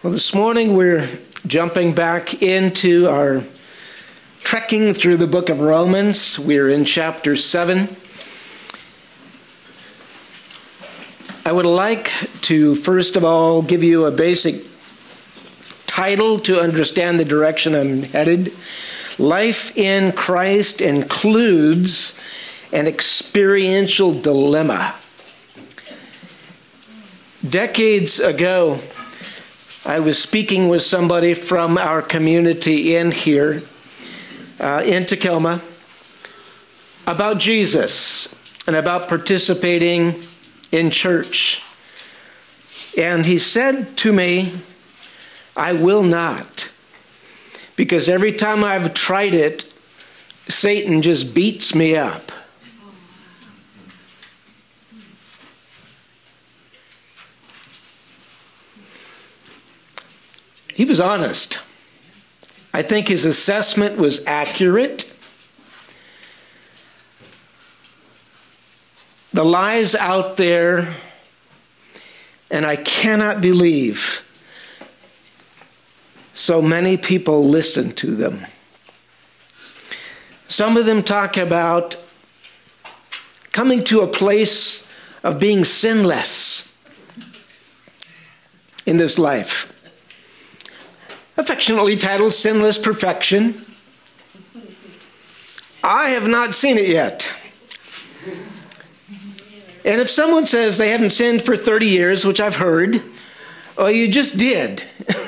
Well, this morning we're jumping back into our trekking through the book of Romans. We're in chapter 7. I would like to, first of all, give you a basic title to understand the direction I'm headed. Life in Christ includes an experiential dilemma. Decades ago, I was speaking with somebody from our community in here, in Tacoma, about Jesus and about participating in church. And he said to me, I will not, because every time I've tried it, Satan just beats me up. He was honest. I think his assessment was accurate. The lies out there, and I cannot believe so many people listen to them. Some of them talk about coming to a place of being sinless in this life. Affectionately titled Sinless Perfection. I have not seen it yet. And if someone says they haven't sinned for 30 years, which I've heard, well, you just did.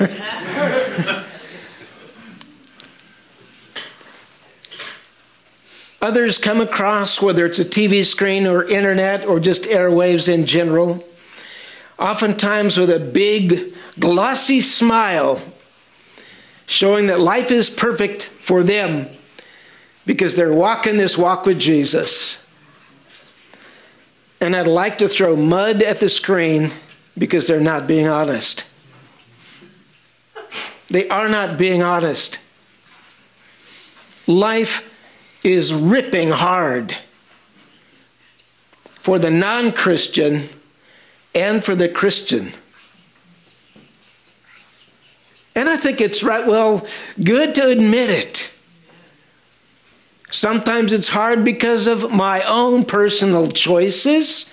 Others come across, whether it's a TV screen or internet or just airwaves in general, oftentimes with a big glossy smile, showing that life is perfect for them because they're walking this walk with Jesus. And I'd like to throw mud at the screen because they're not being honest. They are not being honest. Life is ripping hard for the non-Christian and for the Christian. And I think it's good to admit it. Sometimes it's hard because of my own personal choices.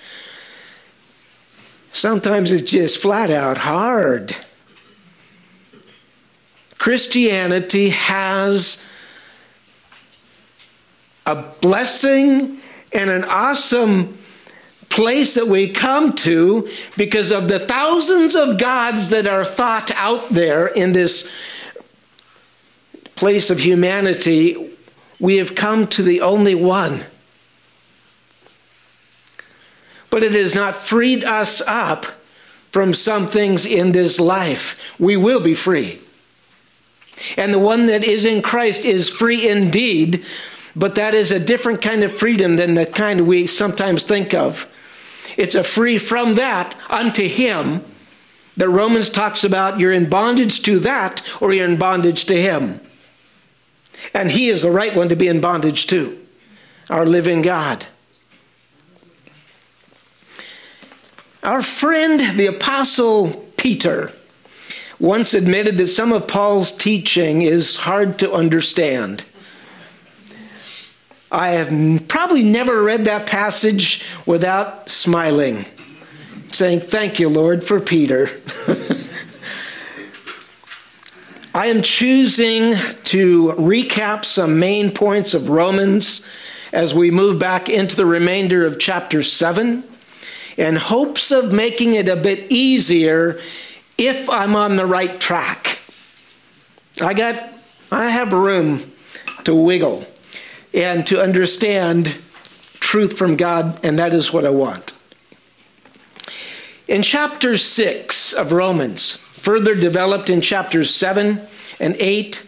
Sometimes it's just flat out hard. Christianity has a blessing and an awesome place that we come to because of the thousands of gods that are thought out there in this place of humanity. We have come to the only one. But it has not freed us up from some things in this life. We will be free. And the one that is in Christ is free indeed, but that is a different kind of freedom than the kind we sometimes think of. It's a free from that unto him that Romans talks about. You're in bondage to that or you're in bondage to him. And he is the right one to be in bondage to, our living God. Our friend, the Apostle Peter, once admitted that some of Paul's teaching is hard to understand. I have probably never read that passage without smiling, saying, thank you, Lord, for Peter. I am choosing to recap some main points of Romans as we move back into the remainder of chapter 7 in hopes of making it a bit easier if I'm on the right track. I have room to wiggle and to understand truth from God, and that is what I want. In chapter 6 of Romans, further developed in chapters 7 and 8,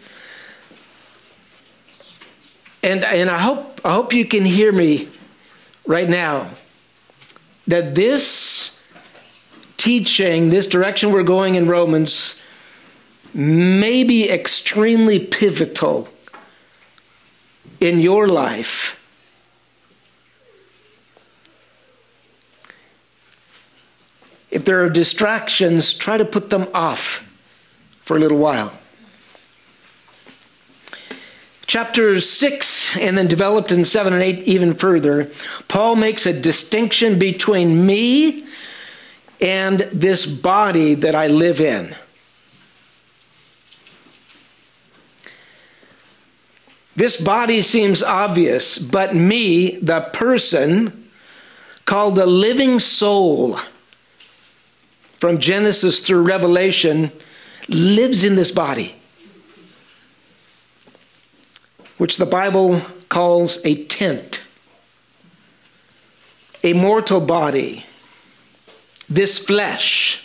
and I hope you can hear me right now, that this teaching, this direction we're going in Romans, may be extremely pivotal in your life. If there are distractions, try to put them off for a little while. Chapter 6, and then developed in 7 and 8 even further, Paul makes a distinction between me and this body that I live in. This body seems obvious, but me, the person, called the living soul, from Genesis through Revelation, lives in this body, which the Bible calls a tent, a mortal body, this flesh.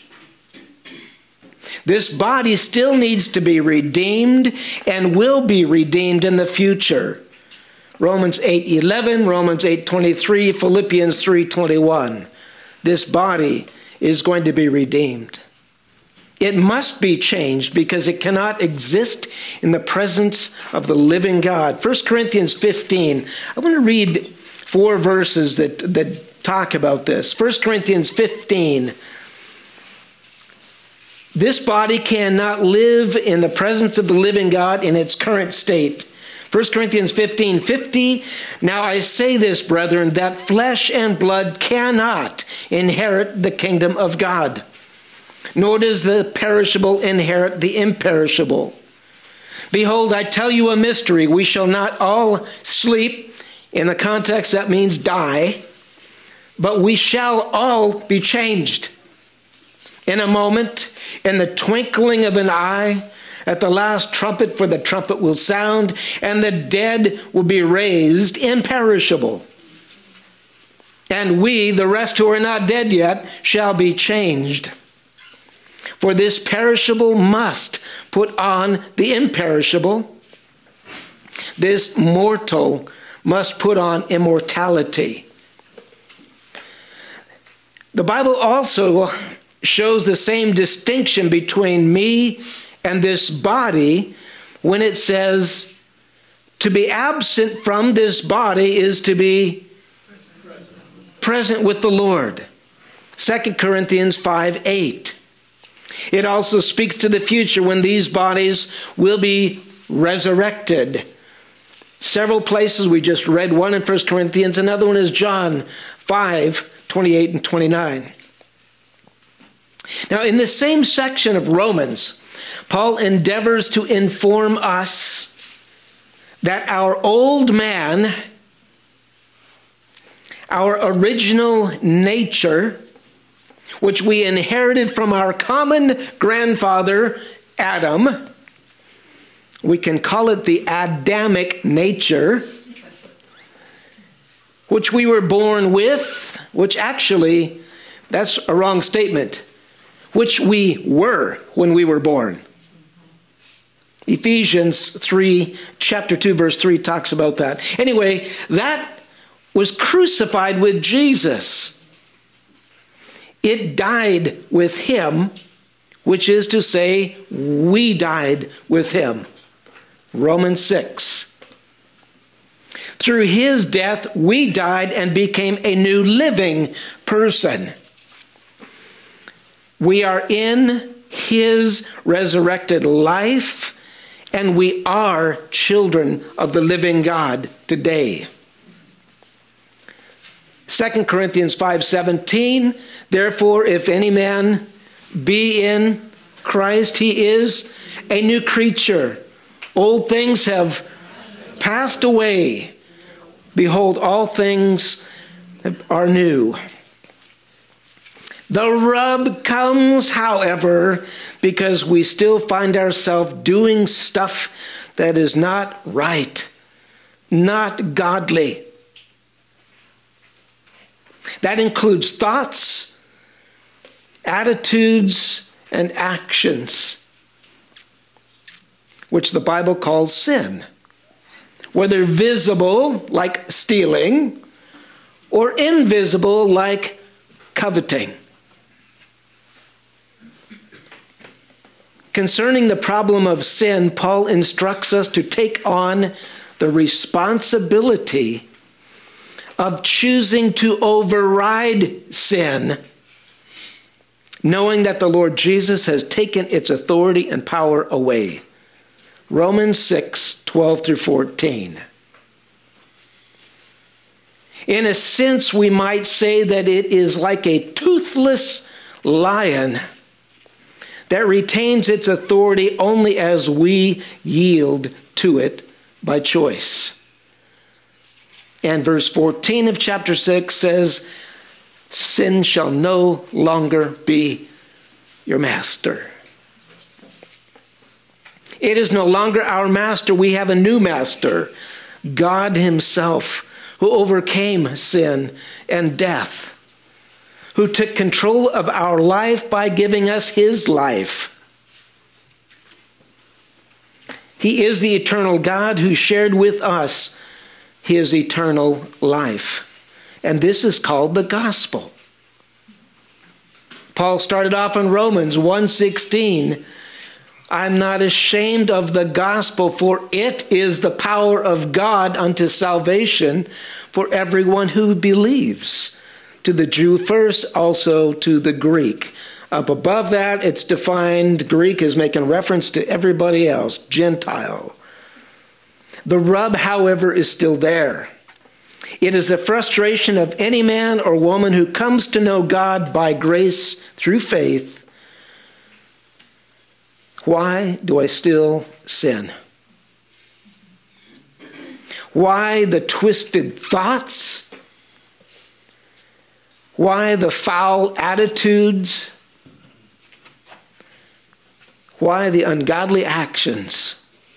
This body still needs to be redeemed and will be redeemed in the future. Romans 8:11, Romans 8:23, Philippians 3:21. This body is going to be redeemed. It must be changed because it cannot exist in the presence of the living God. 1 Corinthians 15. I want to read 4 verses that talk about this. 1 Corinthians 15. This body cannot live in the presence of the living God in its current state. 1 Corinthians 15:50. Now I say this, brethren, that flesh and blood cannot inherit the kingdom of God, nor does the perishable inherit the imperishable. Behold, I tell you a mystery. We shall not all sleep. In the context, that means die. But we shall all be changed. In a moment, in the twinkling of an eye, at the last trumpet, for the trumpet will sound, and the dead will be raised imperishable. And we, the rest who are not dead yet, shall be changed. For this perishable must put on the imperishable. This mortal must put on immortality. The Bible also shows the same distinction between me and this body when it says to be absent from this body is to be present with the Lord. 2 Corinthians 5:8. It also speaks to the future when these bodies will be resurrected. Several places, we just read one in 1 Corinthians, another one is John 5:28 and 29. Now, in the same section of Romans, Paul endeavors to inform us that our old man, our original nature, which we inherited from our common grandfather, Adam, we can call it the Adamic nature, which we were born with, which actually, that's a wrong statement, which we were when we were born. Ephesians 3, chapter 2, verse 3 talks about that. Anyway, that was crucified with Jesus. It died with him, which is to say, we died with him. Romans 6. Through his death, we died and became a new living person. We are in his resurrected life, and we are children of the living God today. 2 Corinthians 5:17, therefore, if any man be in Christ, he is a new creature. Old things have passed away. Behold, all things are new. The rub comes, however, because we still find ourselves doing stuff that is not right, not godly. That includes thoughts, attitudes, and actions, which the Bible calls sin, whether visible, like stealing, or invisible, like coveting. Concerning the problem of sin, Paul instructs us to take on the responsibility of choosing to override sin knowing that the Lord Jesus has taken its authority and power away. Romans 6:12-14. In a sense, we might say that it is like a toothless lion that retains its authority only as we yield to it by choice. And verse 14 of chapter 6 says, sin shall no longer be your master. It is no longer our master. We have a new master, God himself, who overcame sin and death, who took control of our life by giving us his life. He is the eternal God who shared with us his eternal life. And this is called the gospel. Paul started off in Romans 1:16. I'm not ashamed of the gospel, for it is the power of God unto salvation for everyone who believes. To the Jew first, also to the Greek. Up above that, it's defined, Greek is making reference to everybody else, Gentile. The rub, however, is still there. It is a frustration of any man or woman who comes to know God by grace through faith. Why do I still sin? Why the twisted thoughts? Why the foul attitudes? Why the ungodly actions?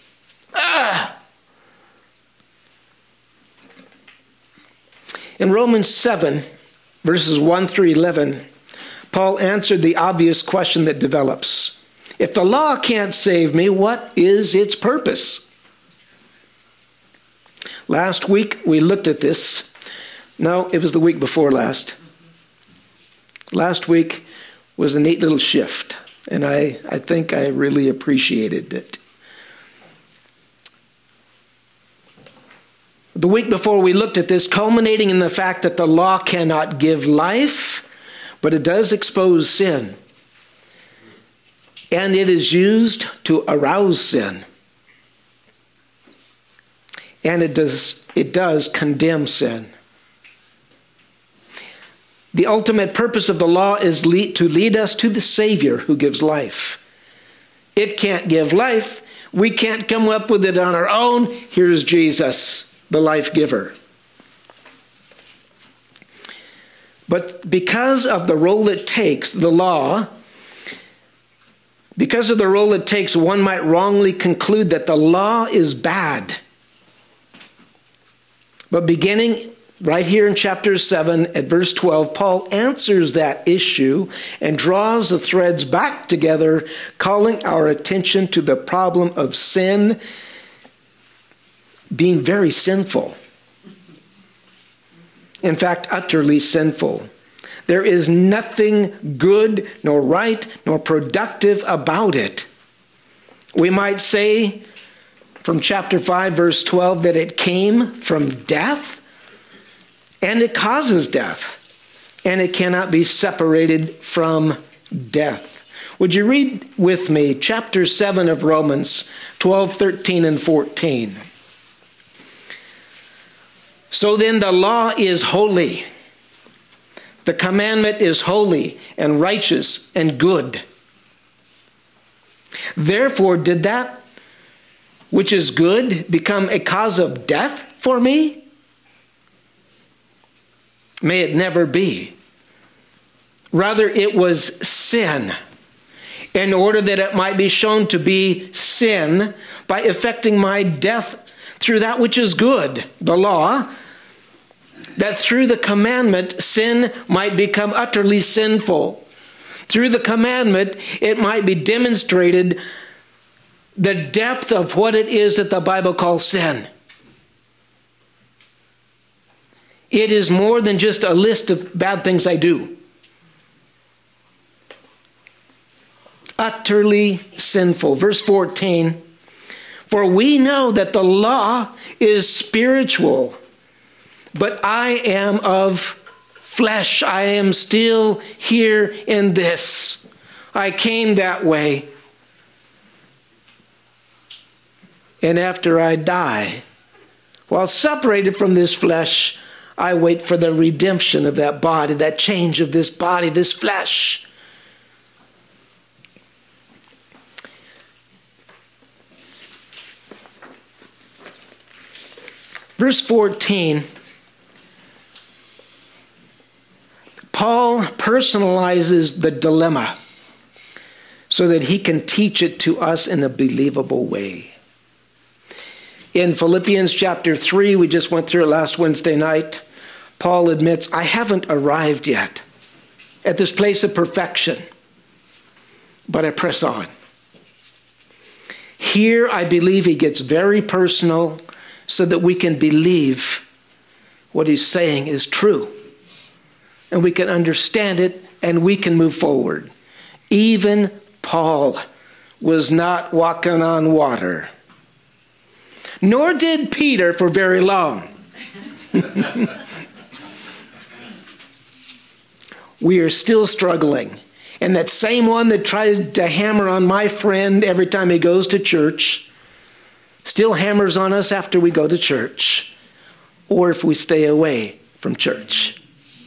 In Romans 7, verses 1-11, Paul answered the obvious question that develops. If the law can't save me, what is its purpose? Last week we looked at this. No, it was the week before last. Last week was a neat little shift, and I think I really appreciated it. The week before we looked at this, culminating in the fact that the law cannot give life, but it does expose sin. And it is used to arouse sin. And it does condemn sin. The ultimate purpose of the law is to lead us to the Savior who gives life. It can't give life. We can't come up with it on our own. Here's Jesus, the life giver. But because of the role it takes, the law, because of the role it takes, one might wrongly conclude that the law is bad. But beginning right here in chapter 7 at verse 12, Paul answers that issue and draws the threads back together, calling our attention to the problem of sin being very sinful. In fact, utterly sinful. There is nothing good, nor right, nor productive about it. We might say from chapter 5, verse 12, that it came from death, and it causes death, and it cannot be separated from death. Would you read with me chapter 7 of Romans, 12, 13, and 14? So then the law is holy. The commandment is holy and righteous and good. Therefore, did that which is good become a cause of death for me? May it never be. Rather, it was sin, in order that it might be shown to be sin by effecting my death through that which is good, the law, that through the commandment, sin might become utterly sinful. Through the commandment, it might be demonstrated the depth of what it is that the Bible calls sin. It is more than just a list of bad things I do. Utterly sinful. Verse 14, for we know that the law is spiritual, but I am of flesh. I am still here in this. I came that way. And after I die, while separated from this flesh, I wait for the redemption of that body, that change of this body, this flesh. Verse 14, Paul personalizes the dilemma so that he can teach it to us in a believable way. In Philippians chapter 3, we just went through it last Wednesday night, Paul admits, I haven't arrived yet at this place of perfection, but I press on. Here, I believe he gets very personal so that we can believe what he's saying is true. And we can understand it and we can move forward. Even Paul was not walking on water. Nor did Peter for very long. We are still struggling. And that same one that tries to hammer on my friend every time he goes to church still hammers on us after we go to church or if we stay away from church.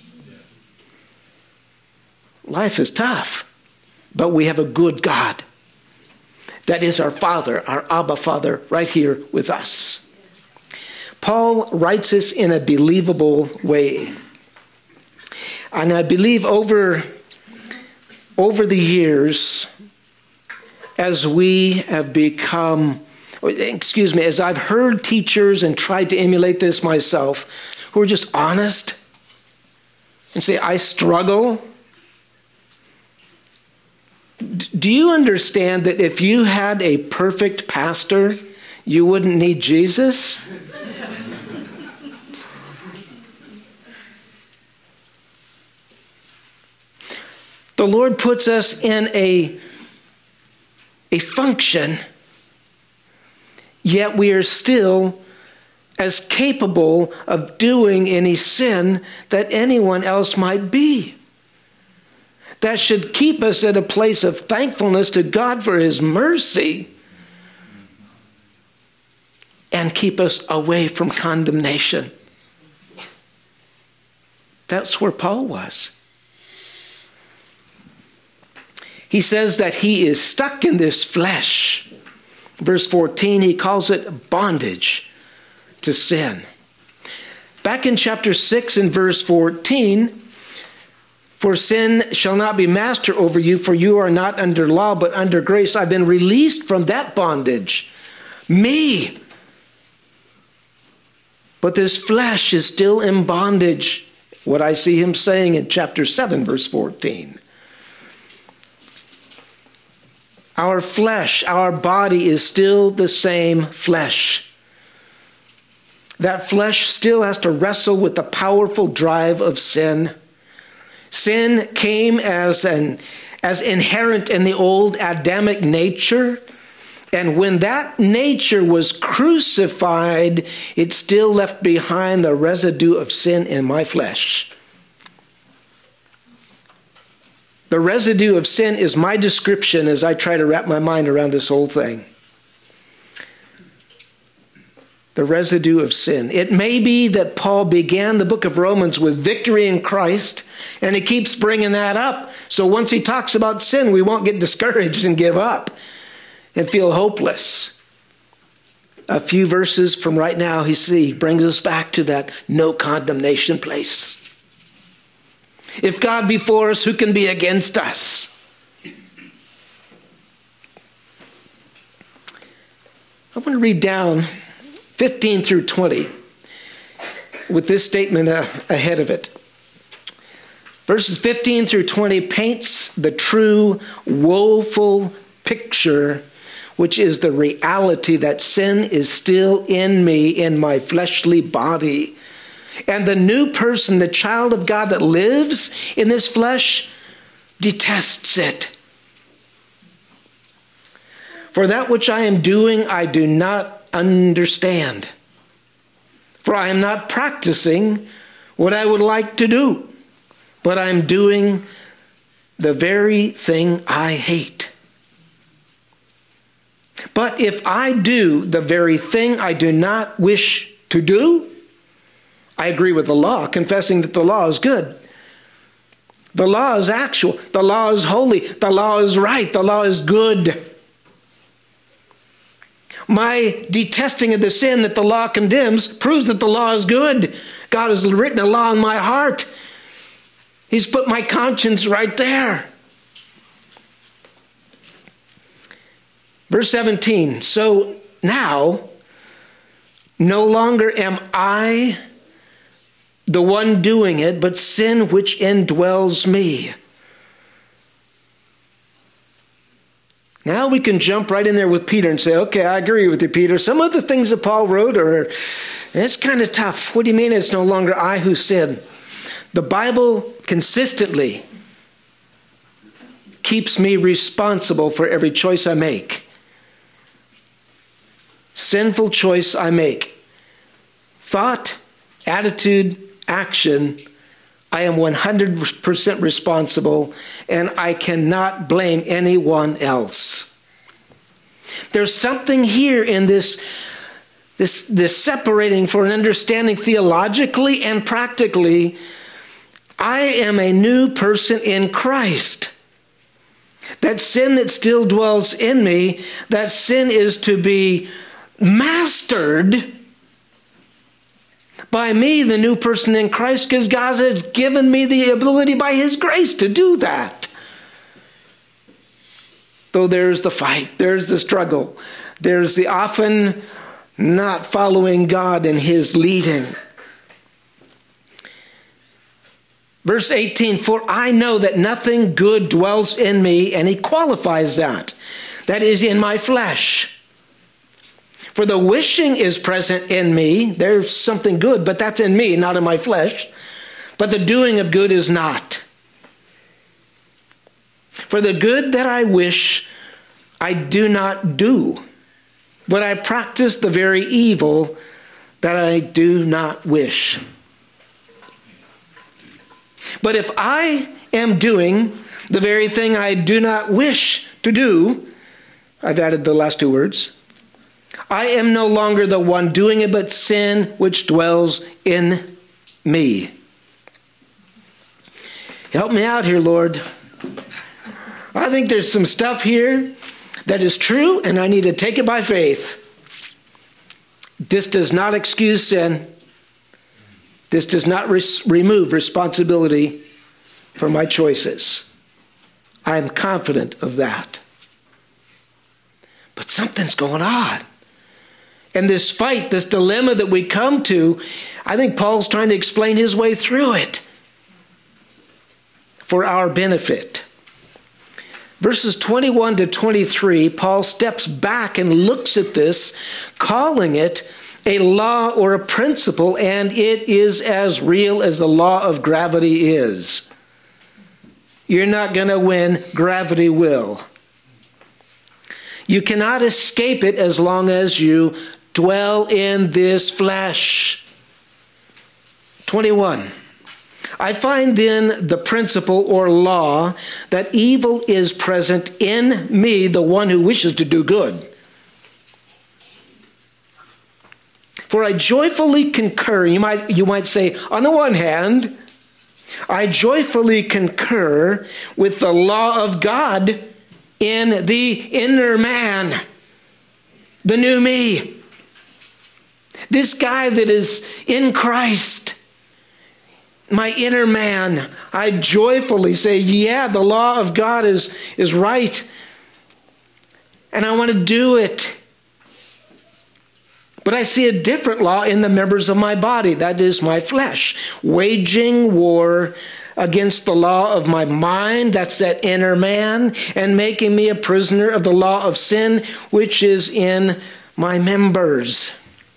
Life is tough, but we have a good God. That is our Father, our Abba Father, right here with us. Paul writes this in a believable way. And I believe over the years, as we have become, as I've heard teachers and tried to emulate this myself, who are just honest and say, I struggle. Do you understand that if you had a perfect pastor, you wouldn't need Jesus? The Lord puts us in a function, yet we are still as capable of doing any sin that anyone else might be. That should keep us at a place of thankfulness to God for his mercy and keep us away from condemnation. That's where Paul was. He says that he is stuck in this flesh. Verse 14, he calls it bondage to sin. Back in chapter 6 and verse 14, for sin shall not be master over you, for you are not under law, but under grace. I've been released from that bondage. Me. But this flesh is still in bondage. What I see him saying in chapter 7, verse 14. Our flesh, our body is still the same flesh. That flesh still has to wrestle with the powerful drive of sin. Sin came as inherent in the old Adamic nature. And when that nature was crucified, it still left behind the residue of sin in my flesh. The residue of sin is my description as I try to wrap my mind around this whole thing. The residue of sin. It may be that Paul began the book of Romans with victory in Christ, and he keeps bringing that up. So once he talks about sin, we won't get discouraged and give up and feel hopeless. A few verses from right now, he brings us back to that no condemnation place. If God be for us, who can be against us? I want to read down 15 through 20 with this statement ahead of it. Verses 15 through 20 paints the true woeful picture, which is the reality that sin is still in me, in my fleshly body. And the new person, the child of God that lives in this flesh, detests it. For that which I am doing, I do not understand. For I am not practicing what I would like to do. but I'm doing the very thing I hate. But if I do the very thing I do not wish to do, I agree with the law, confessing that the law is good. The law is actual. The law is holy. The law is right. The law is good. My detesting of the sin that the law condemns proves that the law is good. God has written a law in my heart. He's put my conscience right there. Verse 17, so now, no longer am I the one doing it, but sin which indwells me. Now we can jump right in there with Peter and say, okay, I agree with you, Peter. Some of the things that Paul wrote it's kind of tough. What do you mean it's no longer I who sin? The Bible consistently keeps me responsible for every choice I make. Sinful choice I make. Thought, attitude, action, I am 100% responsible, and I cannot blame anyone else. There's something here in this separating for an understanding theologically and practically. I am a new person in Christ. That sin that still dwells in me, that sin is to be mastered by me, the new person in Christ, because God has given me the ability by His grace to do that. Though there's the fight, there's the struggle, there's the often not following God in His leading. Verse 18, for I know that nothing good dwells in me, and he qualifies that. That is in my flesh. For the wishing is present in me. There's something good, but that's in me, not in my flesh. But the doing of good is not. For the good that I wish, I do not do. But I practice the very evil that I do not wish. But if I am doing the very thing I do not wish to do, I've added the last two words, I am no longer the one doing it, but sin which dwells in me. Help me out here, Lord. I think there's some stuff here that is true, and I need to take it by faith. This does not excuse sin. This does not remove responsibility for my choices. I am confident of that. But something's going on. And this fight, this dilemma that we come to, I think Paul's trying to explain his way through it for our benefit. Verses 21 to 23, Paul steps back and looks at this, calling it a law or a principle, and it is as real as the law of gravity is. You're not going to win, gravity will. You cannot escape it as long as you dwell in this flesh. 21. I find then the principle or law that evil is present in me, the one who wishes to do good. For I joyfully concur, you might say, on the one hand, I joyfully concur with the law of God in the inner man, the new me. This guy that is in Christ, my inner man, I joyfully say, yeah, the law of God is right, and I want to do it. But I see a different law in the members of my body, that is my flesh, waging war against the law of my mind, that's that inner man, and making me a prisoner of the law of sin, which is in my members.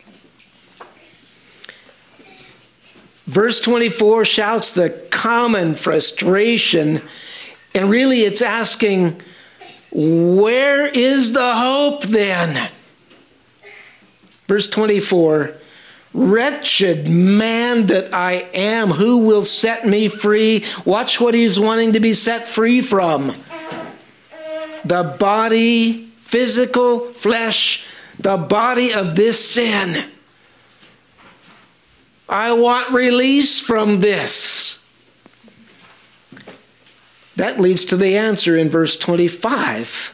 Verse 24 shouts the common frustration, and really it's asking, where is the hope then? Verse 24, Wretched man that I am, who will set me free? Watch what he's wanting to be set free from. The body, physical flesh, the body of this sin. I want release from this. That leads to the answer in verse 25.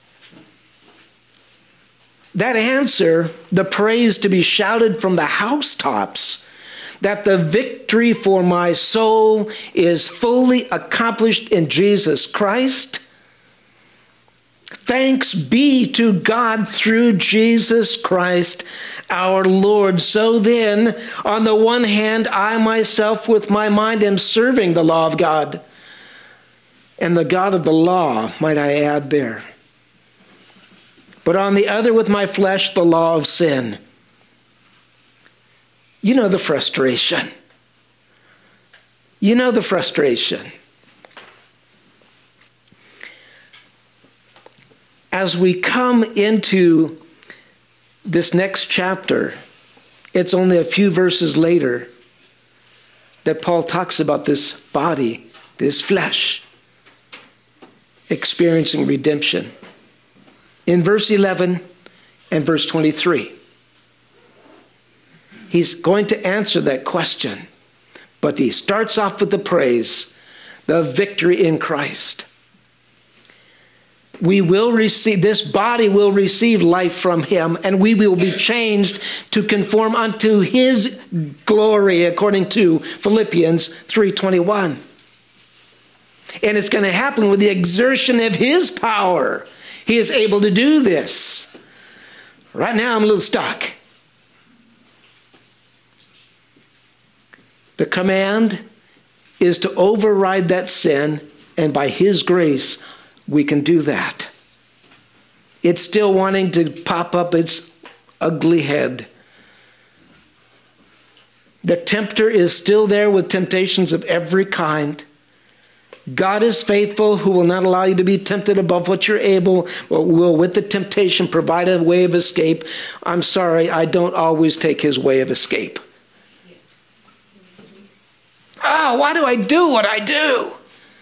That answer, the praise to be shouted from the housetops, that the victory for my soul is fully accomplished in Jesus Christ. Thanks be to God through Jesus Christ our Lord. So then, on the one hand, I myself with my mind am serving the law of God. And the God of the law, might I add there. But on the other, with my flesh, the law of sin. You know the frustration. You know the frustration. As we come into this next chapter, it's only a few verses later that Paul talks about this body, this flesh, experiencing redemption. In verse 11 and verse 23, he's going to answer that question, but he starts off with the praise, the victory in Christ. We will receive, this body will receive life from him, and we will be changed to conform unto his glory, according to Philippians 3:21. And it's going to happen with the exertion of his power. He is able to do this. Right now I'm a little stuck. The command is to override that sin, and by his grace we can do that. It's still wanting to pop up its ugly head. The tempter is still there with temptations of every kind. God is faithful, who will not allow you to be tempted above what you're able, but will with the temptation provide a way of escape. I'm sorry, I don't always take his way of escape. Why do I do what I do?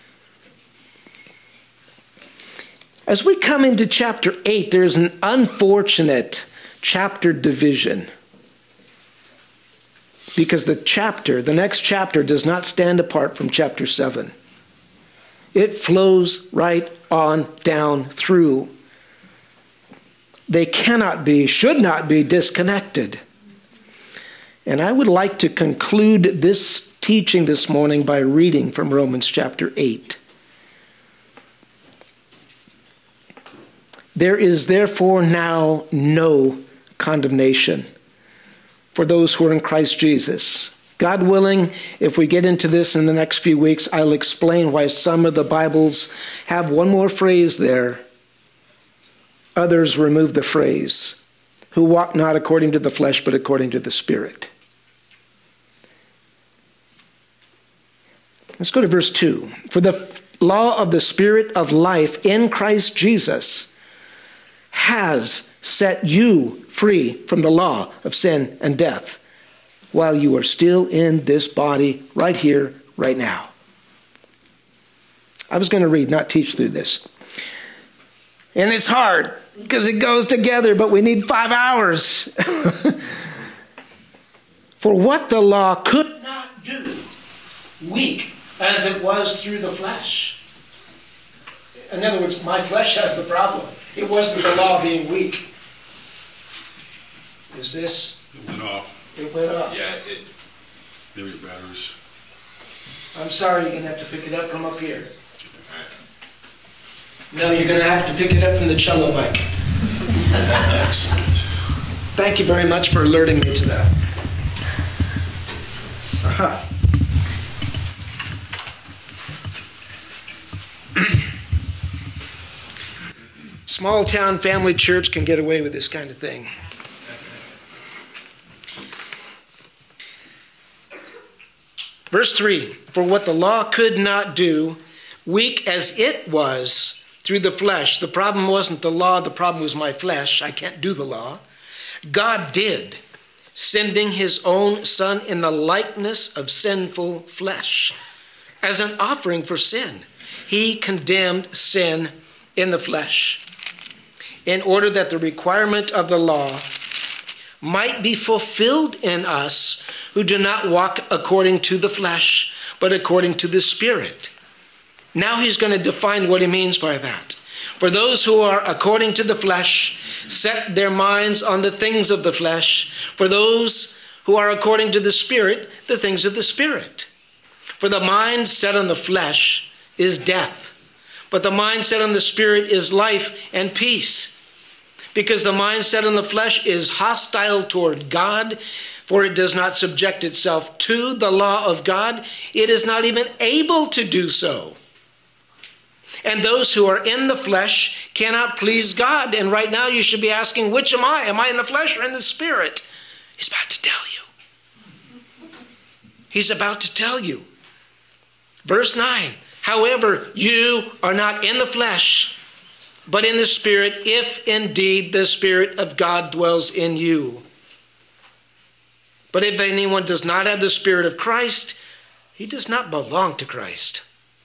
As we come into chapter 8, there's an unfortunate chapter division. Because the next chapter does not stand apart from chapter 7. It flows right on down through. They cannot be, should not be disconnected. And I would like to conclude this teaching this morning by reading from Romans chapter 8. There is therefore now no condemnation for those who are in Christ Jesus. God willing, if we get into this in the next few weeks, I'll explain why some of the Bibles have one more phrase there. Others remove the phrase, who walk not according to the flesh, but according to the Spirit. Let's go to verse 2. For the law of the Spirit of life in Christ Jesus has set you free from the law of sin and death, while you are still in this body right here, right now. I was going to read, not teach through this. And it's hard because it goes together, but we need 5 hours. For what the law could not do, weak as it was through the flesh. In other words, my flesh has the problem. It wasn't the law being weak. Is this? It went off. It went off. Yeah, there was batteries. I'm sorry, you're going to have to pick it up from up here. No, you're going to have to pick it up from the cello mic. Excellent. Thank you very much for alerting me to that. Aha. Small town family church can get away with this kind of thing. Verse 3, for what the law could not do, weak as it was through the flesh. The problem wasn't the law, the problem was my flesh. I can't do the law. God did. sending his own Son in the likeness of sinful flesh as an offering for sin. He condemned sin in the flesh in order that the requirement of the law might be fulfilled in us who do not walk according to the flesh, but according to the Spirit. Now he's going to define what he means by that. For those who are according to the flesh set their minds on the things of the flesh. For those who are according to the Spirit, the things of the Spirit. For the mind set on the flesh is death, but the mind set on the Spirit is life and peace. Because the mind set on the flesh is hostile toward God, for it does not subject itself to the law of God. It is not even able to do so. And those who are in the flesh cannot please God. And right now you should be asking, which am I? Am I in the flesh or in the Spirit? He's about to tell you. He's about to tell you. Verse 9, however, you are not in the flesh, but in the Spirit, if indeed the Spirit of God dwells in you. But if anyone does not have the Spirit of Christ, he does not belong to Christ.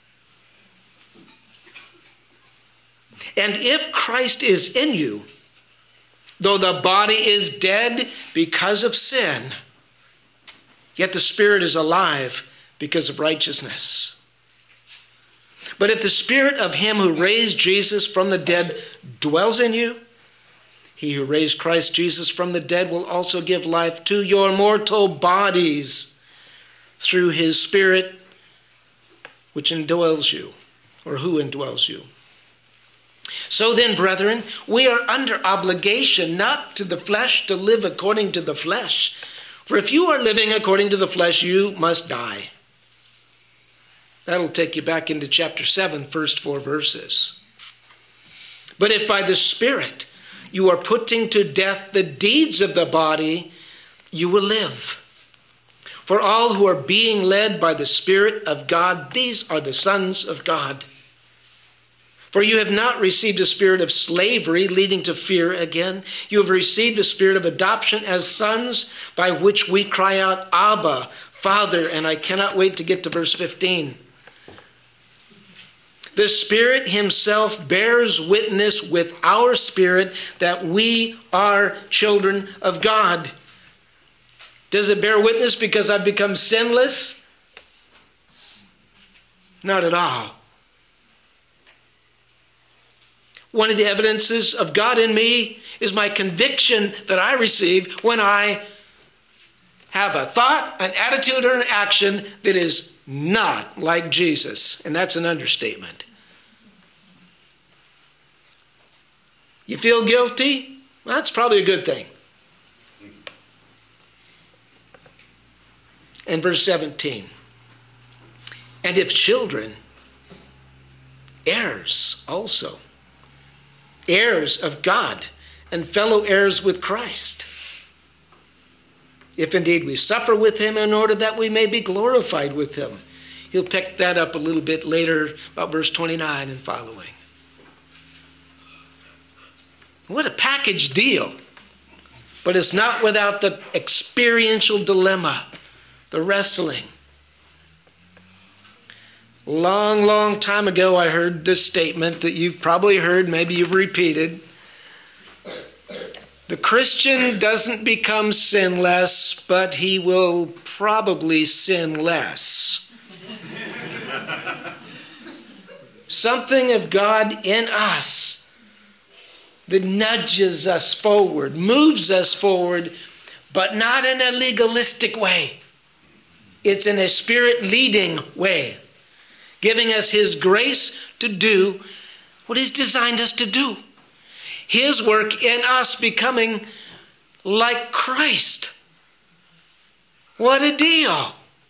And if Christ is in you, though the body is dead because of sin, yet the Spirit is alive because of righteousness. But if the Spirit of him who raised Jesus from the dead dwells in you, he who raised Christ Jesus from the dead will also give life to your mortal bodies through his Spirit which indwells you, or who indwells you. So then, brethren, we are under obligation not to the flesh to live according to the flesh. For if you are living according to the flesh, you must die. That'll take you back into chapter 7, first 4 verses. But if by the Spirit you are putting to death the deeds of the body, you will live. For all who are being led by the Spirit of God, these are the sons of God. For you have not received a spirit of slavery leading to fear again. You have received a spirit of adoption as sons, by which we cry out, Abba, Father. And I cannot wait to get to verse 15. The Spirit himself bears witness with our spirit that we are children of God. Does it bear witness because I've become sinless? Not at all. One of the evidences of God in me is my conviction that I receive when I have a thought, an attitude, or an action that is not like Jesus. And that's an understatement. You feel guilty? Well, that's probably a good thing. And verse 17. And if children, heirs also. Heirs of God and fellow heirs with Christ. If indeed we suffer with him in order that we may be glorified with him. He'll pick that up a little bit later, about verse 29 and following. What a package deal. But it's not without the experiential dilemma, the wrestling. Long time ago, I heard this statement that you've probably heard, maybe you've repeated. The Christian doesn't become sinless, but he will probably sin less. Something of God in us that nudges us forward, moves us forward, but not in a legalistic way. It's in a Spirit-leading way, giving us his grace to do what he's designed us to do. His work in us becoming like Christ. What a deal.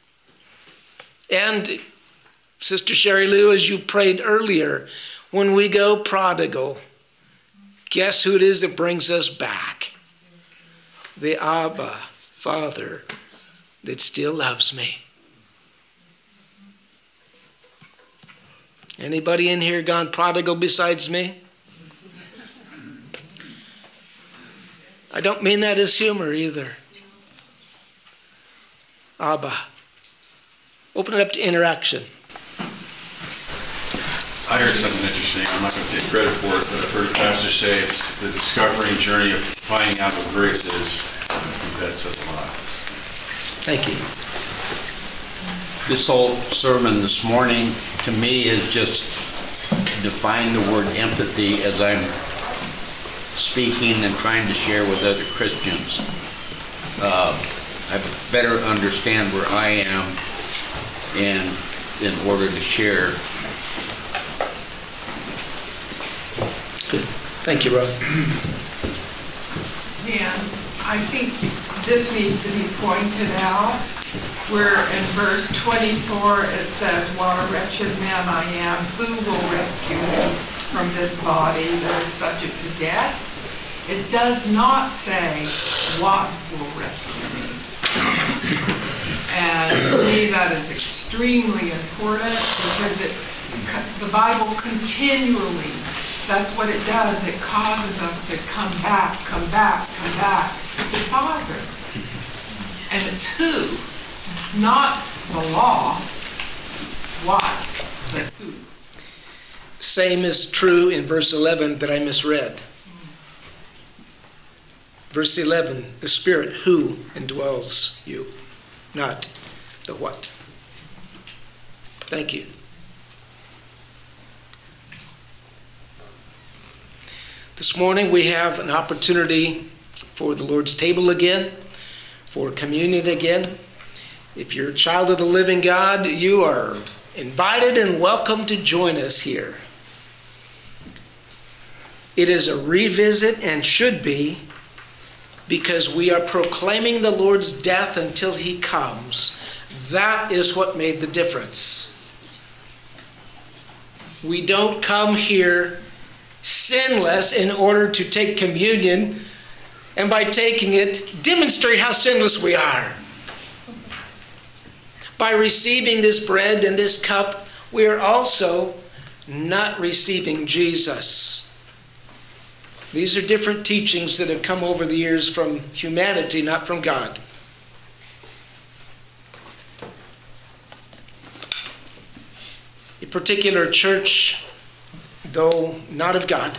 And Sister Sherry Lou, as you prayed earlier, when we go prodigal, guess who it is that brings us back? The Abba, Father, that still loves me. Anybody in here gone prodigal besides me? I don't mean that as humor either. Abba. Open it up to interaction. I heard something interesting. I'm not going to take credit for it, but I've heard a pastor say it's the discovering journey of finding out what grace is. I think that says a lot. Thank you. This whole sermon this morning, to me, is just define the word empathy as I'm speaking and trying to share with other Christians. I better understand where I am and in order to share. Good. Thank you, Rob. And I think this needs to be pointed out, where in verse 24 it says, "What a wretched man I am, who will rescue me from this body that is subject to death?" It does not say, "What will rescue me?" And to me that is extremely important, because the Bible continually, that's what it does. It causes us to come back to Father. And it's who, not the law, what, but who. Same is true in verse 11 that I misread. Verse 11, the Spirit who indwells you, not the what. Thank you. This morning we have an opportunity for the Lord's table again, for communion again. If you're a child of the living God, you are invited and welcome to join us here. It is a revisit and should be, because we are proclaiming the Lord's death until he comes. That is what made the difference. We don't come here sinless in order to take communion, and by taking it, demonstrate how sinless we are. By receiving this bread and this cup, we are also not receiving Jesus. These are different teachings that have come over the years from humanity, not from God. A particular church, though not of God,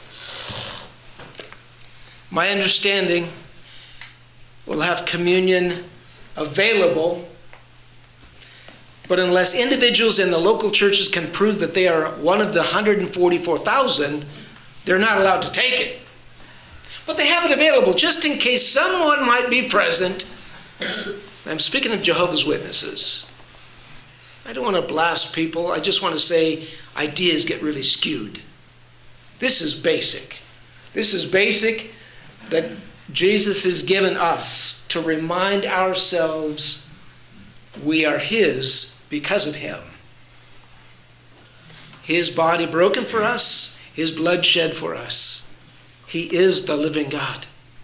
my understanding, will have communion available, but unless individuals in the local churches can prove that they are one of the 144,000, they're not allowed to take it. But they have it available just in case someone might be present. I'm speaking of Jehovah's Witnesses. I don't want to blast people. I just want to say ideas get really skewed. This is basic. This is basic that Jesus has given us to remind ourselves we are his because of him. His body broken for us, his blood shed for us. He is the living God.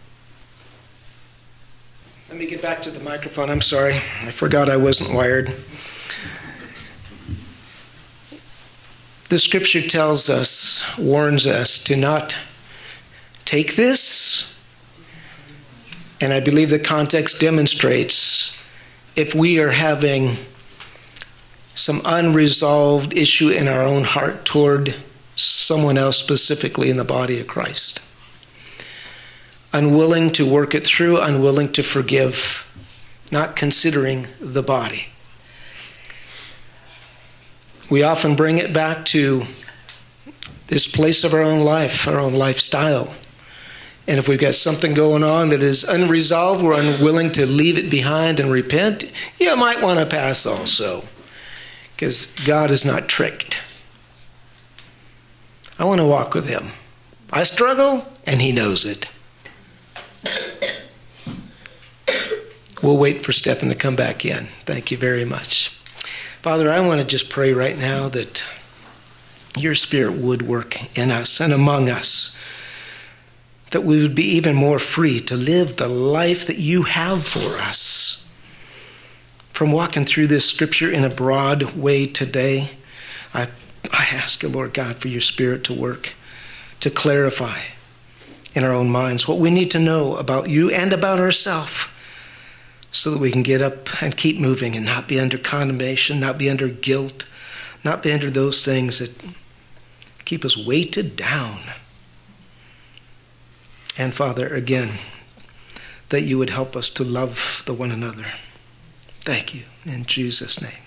Let me get back to the microphone. I'm sorry. I forgot I wasn't wired. The scripture tells us, warns us to not take this. And I believe the context demonstrates if we are having some unresolved issue in our own heart toward someone else, specifically in the body of Christ. Unwilling to work it through, unwilling to forgive, not considering the body. We often bring it back to this place of our own life, our own lifestyle. And if we've got something going on that is unresolved, we're unwilling to leave it behind and repent, you might want to pass also. Because God is not tricked. I want to walk with him. I struggle, and he knows it. We'll wait for Stephen to come back in. Thank you very much. Father, I want to just pray right now that your Spirit would work in us and among us, that we would be even more free to live the life that you have for us. From walking through this scripture in a broad way today, I ask you, Lord God, for your Spirit to work, to clarify in our own minds what we need to know about you and about ourselves, so that we can get up and keep moving and not be under condemnation, not be under guilt, not be under those things that keep us weighted down. And Father, again, that you would help us to love the one another. Thank you in Jesus' name.